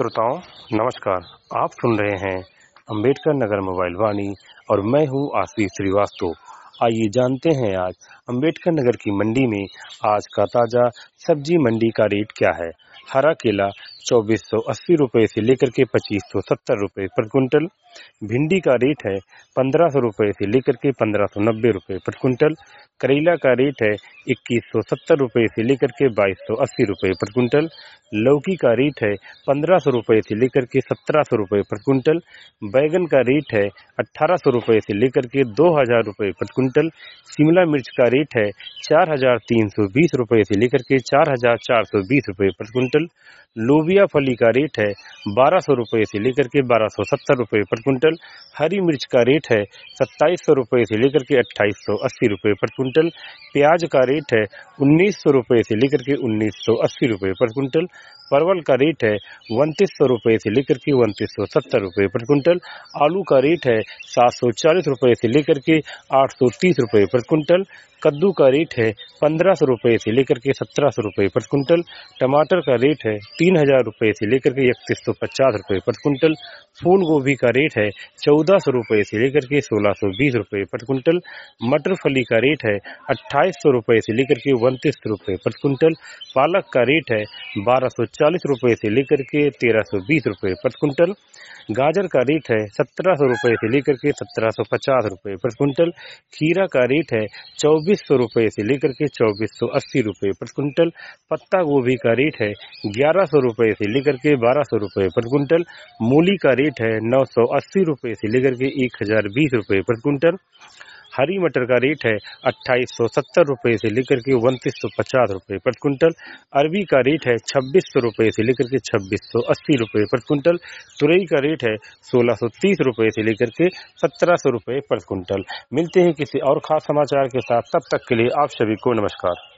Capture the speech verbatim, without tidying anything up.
श्रोताओं नमस्कार। आप सुन रहे हैं अंबेडकर नगर मोबाइल वाणी और मैं हूं आशीष श्रीवास्तव। आइए जानते हैं आज अंबेडकर नगर की मंडी में आज का ताजा सब्जी मंडी का रेट क्या है। हरा केला चौबीस सौ अस्सी रुपए से लेकर के पच्चीस सौ सत्तर रुपए पर क्विंटल। भिंडी का रेट है पंद्रह सौ रुपए से लेकर के पंद्रह सौ नब्बे रुपए पर क्विंटल। करेला का रेट है इक्कीस सौ सत्तर रुपए से लेकर के बाईस सौ अस्सी रुपए पर क्विंटल। लौकी का रेट है पंद्रह सौ रुपए से लेकर के सत्रह सौ रुपए पर क्विंटल। बैगन का रेट है अठारह सौ रुपए से लेकर के दो हजार रुपए पर क्विंटल। शिमला मिर्च का रेट है चार हजार तीन सौ बीस रुपए से लेकर के चार हजार चार सौ बीस रुपए पर क्विंटल। लोबिया फली का रेट है बारह सौ रुपए से लेकर के बारह सौ सत्तर रुपए पर क्विंटल। हरी मिर्च का रेट है सत्ताईस सौ रुपए से लेकर के अट्ठाईस सौ अस्सी रुपए पर क्विंटल। प्याज का रेट है उन्नीस सौ रुपए से लेकर के उन्नीस सौ अस्सी रुपए पर क्विंटल। परवल का रेट है उनतीस सौ रुपए से लेकर के उनतीस सौ सत्तर रुपए पर क्विंटल। आलू का रेट है सात सौ चालीस रुपए से लेकर के आठ सौ तीस रुपए पर क्विंटल। कद्दू का रेट है पंद्रह सौ रुपए से लेकर के सत्रह सौ रुपए पर क्विंटल। टमाटर का रेट है तीन हजार रुपए से लेकर के इकतीस सौ पचास रुपए पर क्विंटल। फूल गोभी का रेट है चौदह सौ रुपए से लेकर के सोलह सौ बीस रुपए पर क्विंटल। मटर फली का रेट है अट्ठाईस सौ रुपए से लेकर के उनतीस सौ रुपए पर क्विंटल। पालक का रेट है बारह सौ चालीस रुपए से लेकर के तेरह सौ बीस रुपए पर क्विंटल। गाजर का रेट है सत्रह सौ रुपए से लेकर के सत्रह सौ पचास रुपए पर क्विंटल। खीरा का रेट है चौबीस सौ रुपए से लेकर के चौबीस सौ अस्सी रुपए पर क्विंटल। पत्ता गोभी का रेट है ग्यारह सौ रुपए से लेकर के बारह सौ रुपए पर क्विंटल। मूली का रेट है नौ सौ अस्सी रुपए से लेकर के एक हजार बीस रुपए पर क्विंटल। हरी मटर का रेट है अट्ठाईस सौ सत्तर रुपए से लेकर के उनतीस सौ पचास रुपए पर क्विंटल। अरबी का रेट है छब्बीस सौ रुपए से लेकर के छब्बीस सौ अस्सी रुपए पर क्विंटल। तुरई का रेट है सोलह सौ तीस रुपए से लेकर के सत्रह सौ रुपए पर क्विंटल। मिलते हैं किसी और खास समाचार के साथ, तब तक के लिए आप सभी को नमस्कार।